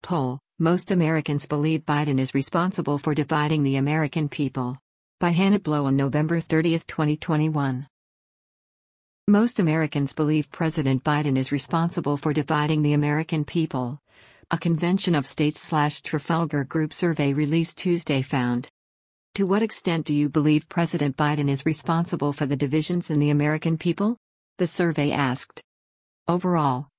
poll, most Americans believe Biden is responsible for dividing the American people. By Hannah Blow on November 30, 2021. Most Americans believe President Biden is responsible for dividing the American people. A Convention of States/Trafalgar Group survey released Tuesday found. To what extent do you believe President Biden is responsible for the divisions in the American people? The survey asked. Overall,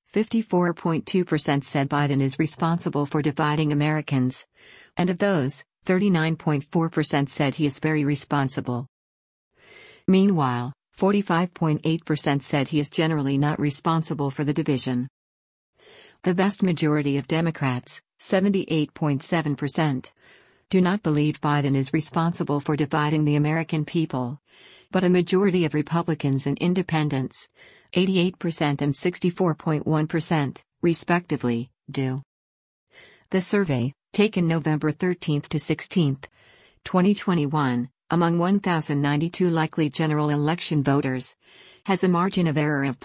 54.2% said Biden is responsible for dividing Americans. And of those, 39.4% said he is very responsible. Meanwhile, 45.8% said he is generally not responsible for the division. The vast majority of Democrats, 78.7%, do not believe Biden is responsible for dividing the American people. But a majority of Republicans and Independents, 88% and 64.1%, respectively, do. The survey, taken November 13 to 16, 2021, among 1,092 likely general election voters, has a margin of error of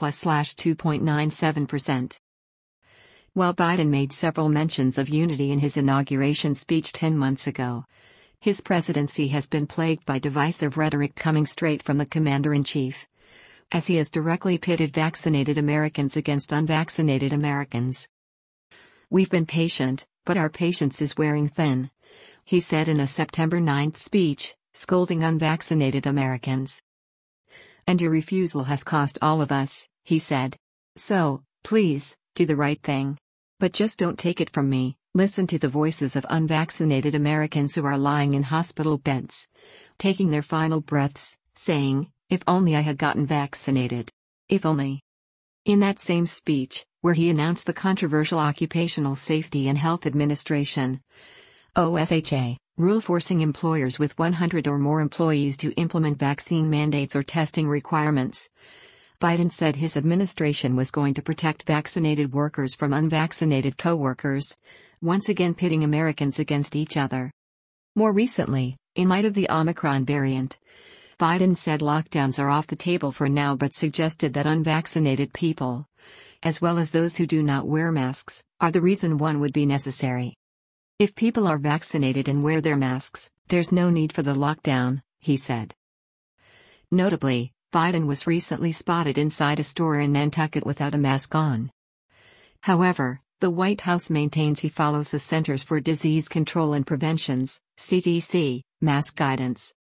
+2.97%. While Biden made several mentions of unity in his inauguration speech 10 months ago, his presidency has been plagued by divisive rhetoric coming straight from the commander-in-chief, as he has directly pitted vaccinated Americans against unvaccinated Americans. "We've been patient, but our patience is wearing thin," he said in a September 9 speech, scolding unvaccinated Americans. "And your refusal has cost all of us," he said. "So, please, do the right thing. But just don't take it from me, listen to the voices of unvaccinated Americans who are lying in hospital beds, taking their final breaths, saying, 'If only I had gotten vaccinated. If only.'" In that same speech, where he announced the controversial Occupational Safety and Health Administration (OSHA) rule forcing employers with 100 or more employees to implement vaccine mandates or testing requirements, Biden said his administration was going to protect vaccinated workers from unvaccinated co-workers, once again pitting Americans against each other. More recently, in light of the Omicron variant, Biden said lockdowns are off the table for now but suggested that unvaccinated people, as well as those who do not wear masks, are the reason one would be necessary. "If people are vaccinated and wear their masks, there's no need for the lockdown," he said. Notably, Biden was recently spotted inside a store in Nantucket without a mask on. However, the White House maintains he follows the Centers for Disease Control and Prevention's (CDC) mask guidance.